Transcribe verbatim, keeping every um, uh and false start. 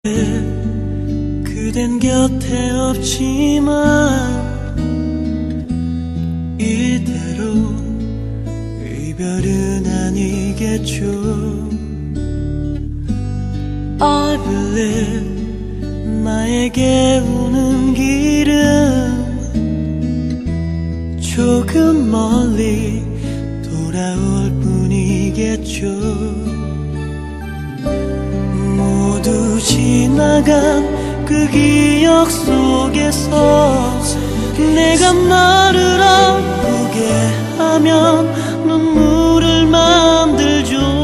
그댄 곁에 없지만 이대로 이별은 아니겠죠. I believe 나에게 오는 길은 조금 멀리 돌아올 뿐이겠죠. 모두 지나간 그 기억 속에서 내가 너를 아프게 하면 눈물을 만들죠.